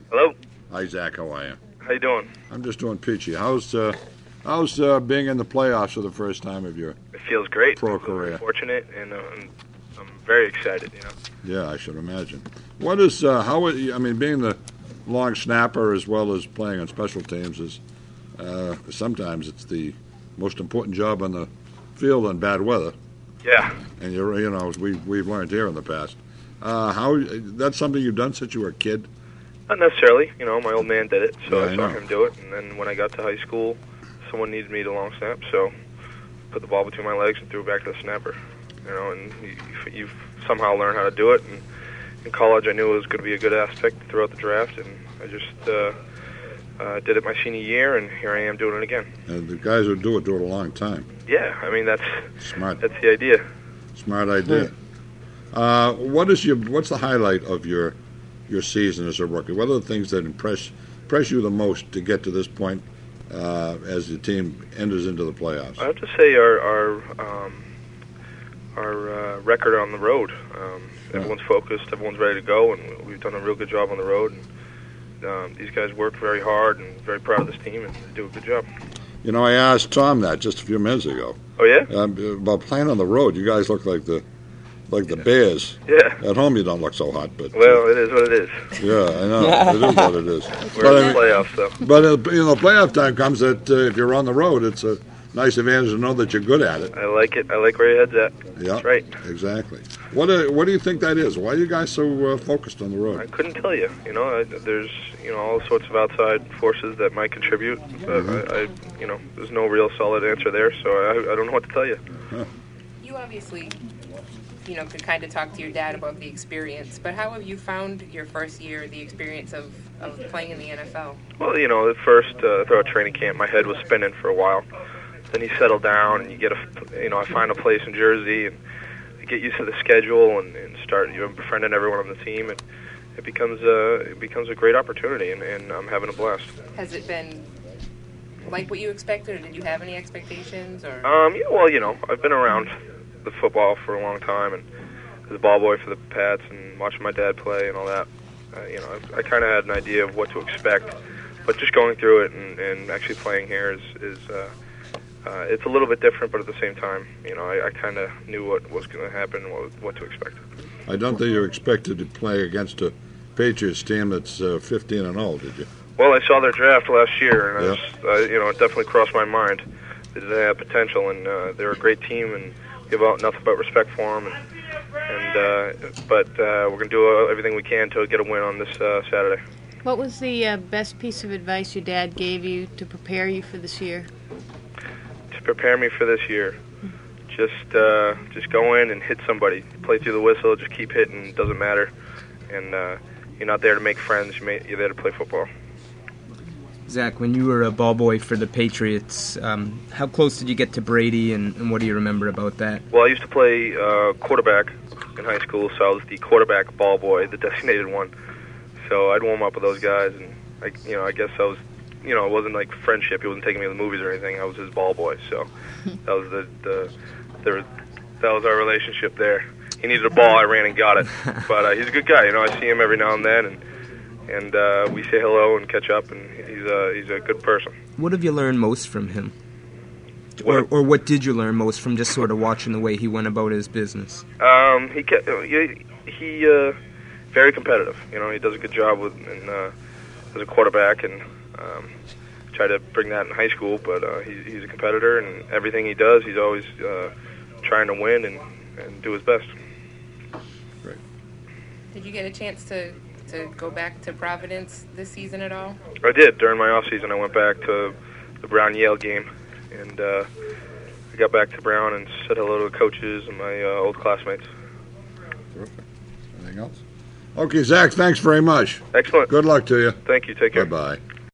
Hello. Hi, Zach. How are you? How you doing? I'm just doing peachy. How's being in the playoffs for the first time of your It feels great. pro I feel very career? fortunate, and I'm very excited. Yeah, I should imagine. What is being the long snapper as well as playing on special teams is sometimes it's the most important job on the field in bad weather. Yeah. And we've learned here in the past. How that's something you've done since you were a kid? Not necessarily. My old man did it, so Yeah, I saw him do it. And then when I got to high school, someone needed me to long snap, so put the ball between my legs and threw it back to the snapper. And you somehow learn how to do it. And in college, I knew it was going to be a good aspect throughout the draft, and I just did it my senior year, and here I am doing it again. And the guys who do it a long time. Yeah, that's Smart. That's the idea. Smart idea. What's the highlight of your season as a rookie? What are the things that impress you the most to get to this point as the team enters into the playoffs? I have to say our record on the road. Everyone's focused, everyone's ready to go, and we've done a real good job on the road. And these guys work very hard, and very proud of this team, and they do a good job. I asked Tom that just a few minutes ago. Oh yeah? About playing on the road, you guys look like the Bears. Yeah. At home, you don't look so hot, but well, it is what it is. Yeah, I know it is what it is. We're in the playoffs, though. But playoff time comes that if you're on the road, it's a nice advantage to know that you're good at it. I like it. I like where your head's at. Yeah, that's right. Exactly. What do you think that is? Why are you guys so focused on the road? I couldn't tell you. There's all sorts of outside forces that might contribute. But there's no real solid answer there. So I don't know what to tell you. Huh. You obviously, could kind of talk to your dad about the experience. But how have you found your first year, the experience of playing in the NFL? Well, at first throughout training camp, my head was spinning for a while. Then you settle down and you get I find a place in Jersey and you get used to the schedule and start befriending everyone on the team, and it becomes a great opportunity, and I'm having a blast. Has it been like what you expected, or did you have any expectations? Or I've been around the football for a long time, and as a ball boy for the Pats and watching my dad play and all that, I kind of had an idea of what to expect, but just going through it and actually playing here is it's a little bit different, but at the same time, I kind of knew what was going to happen and what to expect. I don't think you expected to play against a Patriots team that's 15-0, did you? Well, I saw their draft last year, and it definitely crossed my mind. They have potential, and they're a great team, and give out nothing but respect for them. But we're going to do everything we can to get a win on this Saturday. What was the best piece of advice your dad gave you to prepare you for this year? To prepare me for this year, just go in and hit somebody. Play through the whistle. Just keep hitting. It doesn't matter. And you're not there to make friends. You're there to play football. Zach, when you were a ball boy for the Patriots, how close did you get to Brady, and what do you remember about that? Well, I used to play quarterback in high school, so I was the quarterback ball boy, the designated one. So I'd warm up with those guys, and I guess I was, it wasn't like friendship. He wasn't taking me to the movies or anything. I was his ball boy, so that was that was our relationship there. He needed a ball, I ran and got it. But he's a good guy. I see him every now and then, and we say hello and catch up, and he's a good person. What have you learned most from him? Or what did you learn most from just sort of watching the way he went about his business? He very competitive. He does a good job as a quarterback, and try to bring that in high school. But he's a competitor, and everything he does, he's always trying to win and do his best. Great. Did you get a chance to go back to Providence this season at all? I did. During my off season, I went back to the Brown-Yale game, and I got back to Brown and said hello to the coaches and my old classmates. Terrific. Anything else? Okay, Zach, thanks very much. Excellent. Good luck to you. Thank you. Take care. Bye-bye.